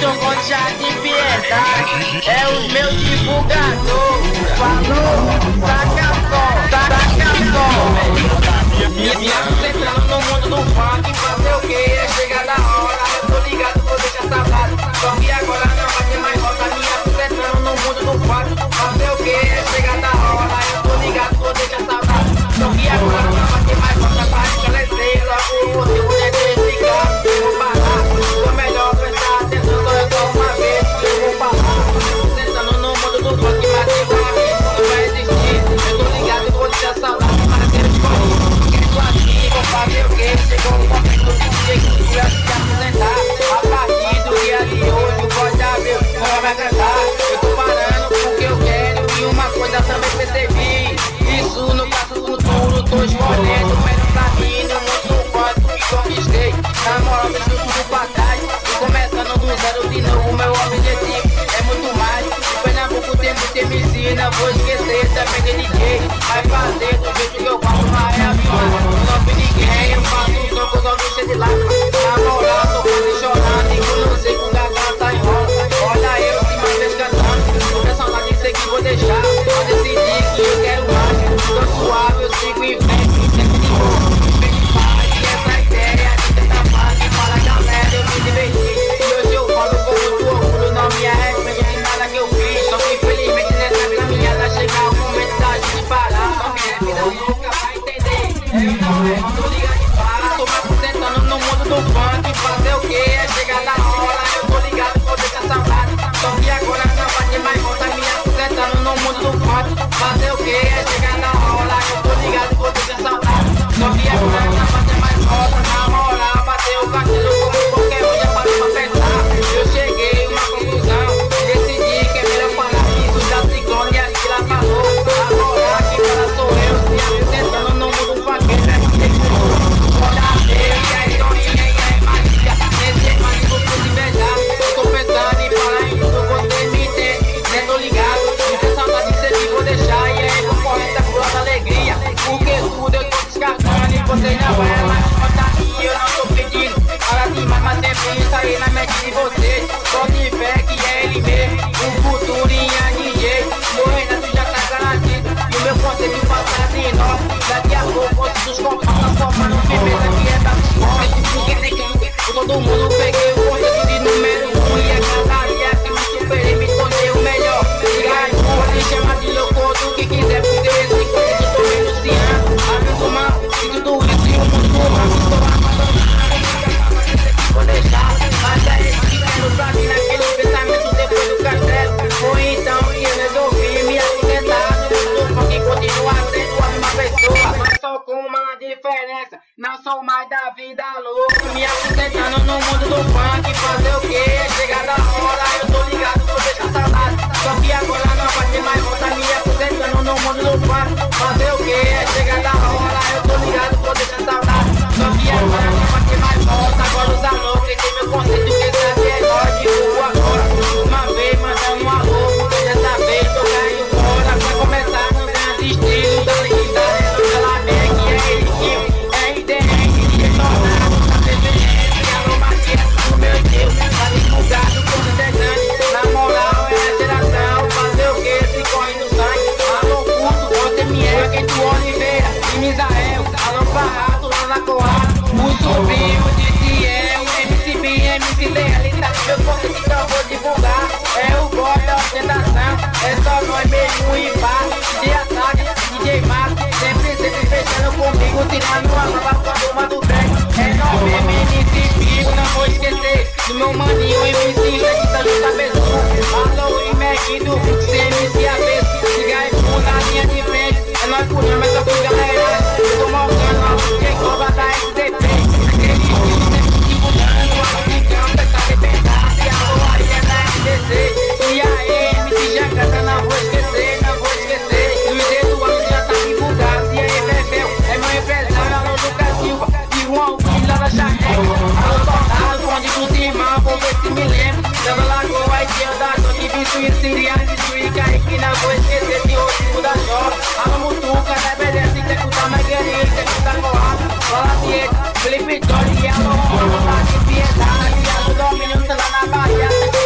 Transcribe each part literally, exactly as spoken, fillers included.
Vitor Concha de Piedade é o meu divulgador. Falou, saca só, saca só. Me concentrando no mundo do funk, fazer o que? É chegar da hora, eu tô ligado, vou deixar saudade. Só que agora não vai ter mais volta. Me concentrando no mundo do funk, fazer o que? É chegar da hora, eu tô ligado, vou deixar saudade. Só que agora não vai ter mais volta pra esclarecer. Logo você poder explicar, eu vou parar. Sou melhor prestar atenção, só eu só uma vez que eu vou falar. Concentrando no mundo do funk, mas tem pra mim, não vai existir. Eu tô ligado, vou deixar saudade, mas eu escolhi. Vou fazer o que? Chegou o momento do dia que tu vai se apresentar. A partir do dia de hoje pode haver o que vai cantar. Eu tô parando porque eu quero e uma coisa também percebi. Isso no passo futuro, tô escolhendo o melhor pra mim. No mundo quanto que conquistei. Na moral, deixo tudo pra trás. E começando do zero de novo, meu objetivo é muito mais. Em Pernambuco tem muito M C, não vou esquecer também de D J. Vai fazer do jeito que eu faço, mas é a minha. Ninguém, eu faço um som com os olhos cheios de lágrimas. Na moral, tô quase chorando. E eu não sei com garganta enrola. Olha eu, de uma vez cantando. Tô com saudade de ser que vou deixar. Vou decidir que eu quero mais. Tô suave, eu sigo em frente. Sempre de boa, sempre de paz. E essa ideia de tentar fase para a galera eu me diverti. E hoje eu falo com muito orgulho. Não me arrependo de nada que eu fiz. Só que infelizmente nessa caminhada chega o momento da gente parar. Só que a vida nunca vai entender. Eu não é. Tô ligado de para, tô me concentrando no mundo do funk. Fazer o que? É chegar da hora. Eu tô ligado, vou deixar saudade. Só que agora não vai ter mais volta. Me concentrando no mundo do funk. Fazer o que? É chegar da hora. Eu tô ligado, vou deixar saudade. Só que agora não vai ter mais volta. Na moral, bateu o castelo como qualquer um já parou pra pensar. Eu cheguei a uma conclusão. Decidi que é melhor parar isso. Já ciclone e aqui lá falou. Agora aqui para sou eu. Se apresentando no mundo do funk. Você não é mais contaria, eu não tô pedindo para demais, mas sempre isso aí na mente de vocês. Só tiver que é ele mesmo, o futuro em a D J. Meu Renato já tá garantido e o meu conceito passa de nós. Daqui a pouco os compactos formando firmeza que é da escola. Todo mundo peguei o conceito de número um e é cada dia que me superei, me tornei o melhor. Liga aí, pode chamar de louco do que quiser, porque esse conceito tô renunciando. Amigo mal, e tudo isso e o mundo mal. Estou abandonado, vou deixar. Mas é esse que quero pra mim naquele pensamento depois do castelo. Foi então que eu resolvi me acidentar no mundo funk e continuar sendo a mesma pessoa. Mas só com uma diferença, não sou mais da vida louca. Me acidentando no mundo do funk, fazer o que? Chegar da hora, eu tô ligado, vou deixar saudade. Só que agora não vai ter mais volta. Me acidentando no mundo do funk, fazer o que? Chegar da hora, eu tô ligado, vou deixar saudade. Só que agora não vai ter mais volta. Agora os alô, que tem meu conceito, que sabe é nós de rua agora. Uma vez mandando um alô, dessa vez tô caindo fora. Vai começar no grande estilo da linda. Ela vem que é ele que R D R, de retornado, tá T V S, alô Maquia, no meu Deus, tá divulgado, como é grande. Na moral é a geração, fazer o que? Se corre no sangue. Alô Curto, você me é, quem tu Oliveira, e Misael, alô Barrato, lá na Coab, o sobrinho de Tiel, M C B, M C L, tá meu conceito que eu vou divulgar. É o God da ostentação, é só nós mesmo e pá. D J Ataque, D J Mato, sempre, sempre fechando comigo, tirando a nova com a turma do bem. É nós mesmo, M C B, não vou esquecer do meu maninho, M C que tá junto a pessoa. Alô, e Mac do Fix, M C A B, siga aí por na linha de frente. É nós por nós, mas só por galera. Eu tô mostrando a luz que cobra da S D P. Aquele estilo sempre divulgando, alô de campo, essa liberdade. Alô, aí é da S D C. E aí, M C já canta, não vou esquecer, não vou esquecer. E o Eduardo já tá divulgado. E aí, Bebel, é meu empresário, alô Lucas Silva. E o Alvin lá da Charreca. Alô, soldado, onde dos irmãos, vou ver se me lembro. Leva Lagoa, aí que eu da Só que vim suíço, Siriane, de Suíca. Aí que não vou esquecer de hoje, muda jovem. Alô, Mutuca, da Beleza, tem que escutar mais guerreiro, tem que escutar Coab. Fala Diego, Felipe Torre, e alô, alô, tá de piedade. Alô, domínio, tá lá na Bahia.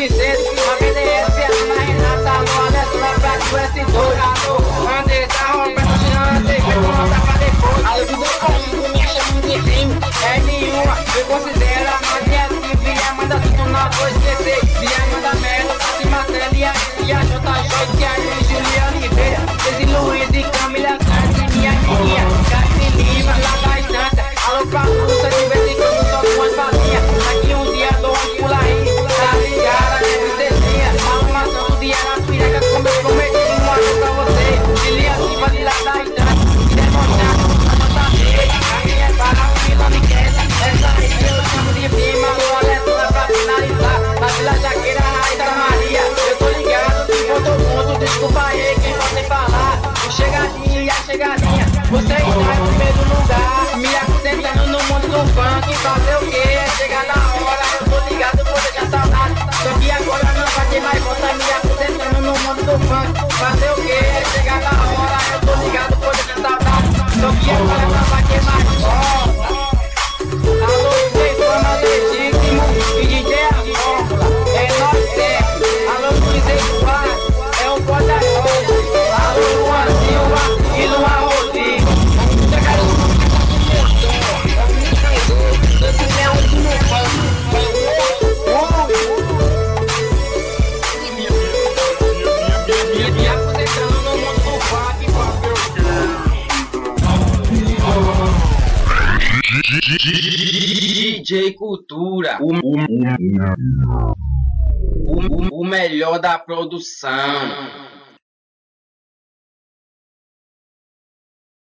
Vicente, a B D S, Ana Renata, alô, Alessandra, pra tu S dois, alô, Andressa, Roberto, Jean, T V, não dá pra depois. Alô, do Docolinho, me chamam de crime, é nenhuma, eu considero a novinha assim, filha, manda tudo, não vou esquecer, filha, manda merda, pra cima, Célia, e a J J, e a Juliana Oliveira, Ceci Luiz e Camila Santos, minha amiguinha, Cássio Lima, lá da estância, alô, pra Lúcia, de vez em quando só com as falinhas, daqui um dia dou um pulo aí, tá ligada, deve ser minha, arrumação do dia na pireca, como eu prometi, um ano pra você, Lilia Silva, de lá da estância, e demonstrando, a nota feia, a minha é para o vilão me quer, essa aí eu chamo de prima, alô, Alessandra, pra finalizar, na Vila Jaqueira, Raíssa Maria, eu tô ligado, de ponto ponto, desculpa aí, quem pode falar, chegadinha, chegadinha, você está em primeiro lugar, me acrescentando no mundo do funk, fazer o que? É chegar na hora, eu tô ligado, vou deixar saudade, só que agora não vai ter mais volta, me acrescentando no mundo do funk, fazer o que? É chegar na hora, eu tô ligado, vou deixar saudade, só que agora não vai ter mais volta. Alô, D J Fama Legítimo e D J A Fórmula, é nós sempre, alô, Luiz Eduardo, é o poderoso, alô, Luan Silva e Luan Rodrigo, chegaram no mundo você é um no e aposentando no mundo do funk, D J Cultura, o, o, o, o melhor da produção.